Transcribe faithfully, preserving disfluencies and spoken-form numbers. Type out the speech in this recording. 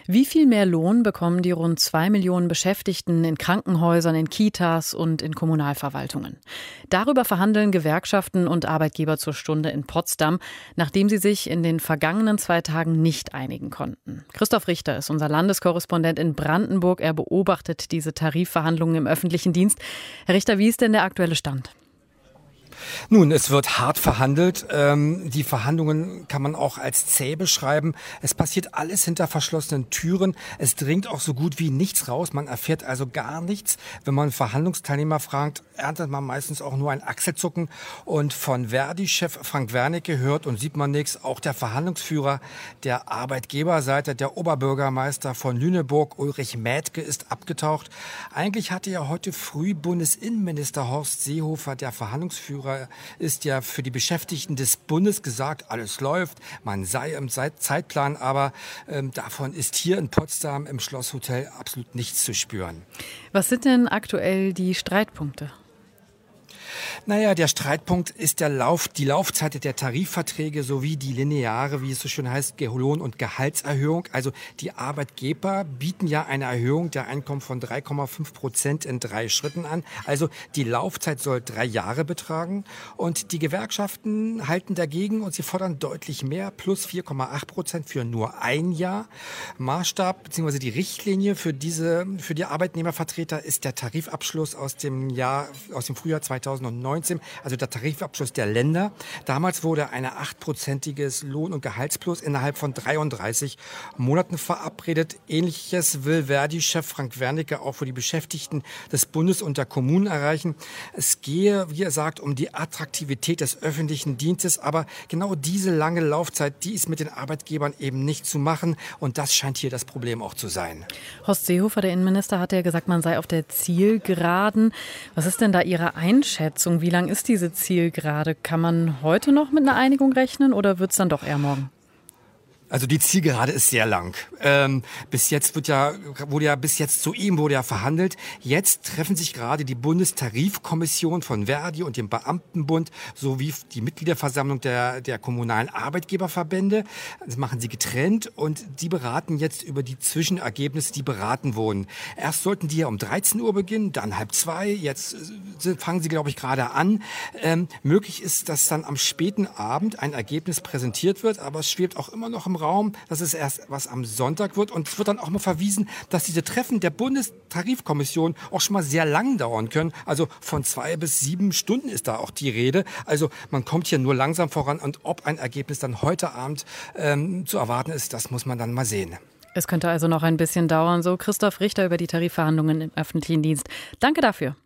Wie viel mehr Lohn bekommen die rund zwei Millionen Beschäftigten in Krankenhäusern, in Kitas und in Kommunalverwaltungen? Darüber verhandeln Gewerkschaften und Arbeitgeber zur Stunde in Potsdam, nachdem sie sich in den vergangenen zwei Tagen nicht einigen konnten. Christoph Richter ist unser Landeskorrespondent in Brandenburg. Er beobachtet diese Tarifverhandlungen im öffentlichen Dienst. Herr Richter, wie ist denn der aktuelle Stand? Nun, es wird hart verhandelt. Ähm, die Verhandlungen kann man auch als zäh beschreiben. Es passiert alles hinter verschlossenen Türen. Es dringt auch so gut wie nichts raus. Man erfährt also gar nichts. Wenn man Verhandlungsteilnehmer fragt, erntet man meistens auch nur ein Achselzucken. Und von Verdi-Chef Frank Wernicke hört und sieht man nichts. Auch der Verhandlungsführer der Arbeitgeberseite, der Oberbürgermeister von Lüneburg, Ulrich Mädke, ist abgetaucht. Eigentlich hatte ja heute früh Bundesinnenminister Horst Seehofer, der Verhandlungsführer ist ja für die Beschäftigten des Bundes, gesagt, alles läuft, man sei im Zeitplan, aber ähm, davon ist hier in Potsdam im Schlosshotel absolut nichts zu spüren. Was sind denn aktuell die Streitpunkte? Naja, der Streitpunkt ist der Lauf, die Laufzeit der Tarifverträge sowie die lineare, wie es so schön heißt, Lohn- und Gehaltserhöhung. Also die Arbeitgeber bieten ja eine Erhöhung der Einkommen von drei Komma fünf Prozent in drei Schritten an. Also die Laufzeit soll drei Jahre betragen. Und die Gewerkschaften halten dagegen und sie fordern deutlich mehr, plus vier Komma acht Prozent für nur ein Jahr. Maßstab bzw. die Richtlinie für diese, für die Arbeitnehmervertreter ist der Tarifabschluss aus dem Jahr, aus dem Frühjahr zweitausendneunzehn, also der Tarifabschluss der Länder. Damals wurde ein achtprozentiges Lohn- und Gehaltsplus innerhalb von dreiunddreißig Monaten verabredet. Ähnliches will Verdi-Chef Frank Wernicke auch für die Beschäftigten des Bundes und der Kommunen erreichen. Es gehe, wie er sagt, um die Attraktivität des öffentlichen Dienstes, aber genau diese lange Laufzeit, die ist mit den Arbeitgebern eben nicht zu machen und das scheint hier das Problem auch zu sein. Horst Seehofer, der Innenminister, hat ja gesagt, man sei auf der Zielgeraden. Was ist denn da Ihre Einschätzung? Wie lang ist diese Zielgerade? Kann man heute noch mit einer Einigung rechnen oder wird es dann doch eher morgen? Also die Zielgerade ist sehr lang. Ähm, bis jetzt wird ja, wurde ja bis jetzt soeben wurde ja verhandelt. Jetzt treffen sich gerade die Bundestarifkommission von Verdi und dem Beamtenbund sowie die Mitgliederversammlung der, der kommunalen Arbeitgeberverbände. Das machen sie getrennt und die beraten jetzt über die Zwischenergebnisse, die beraten wurden. Erst sollten die ja um dreizehn Uhr beginnen, dann halb zwei. Jetzt fangen sie, glaube ich, gerade an. Ähm, möglich ist, dass dann am späten Abend ein Ergebnis präsentiert wird, aber es schwebt auch immer noch im Raum, dass es erst was am Sonntag wird. Und es wird dann auch mal verwiesen, dass diese Treffen der Bundestarifkommission auch schon mal sehr lang dauern können. Also von zwei bis sieben Stunden ist da auch die Rede. Also man kommt hier nur langsam voran. Und ob ein Ergebnis dann heute Abend ähm, zu erwarten ist, das muss man dann mal sehen. Es könnte also noch ein bisschen dauern. So Christoph Richter über die Tarifverhandlungen im öffentlichen Dienst. Danke dafür.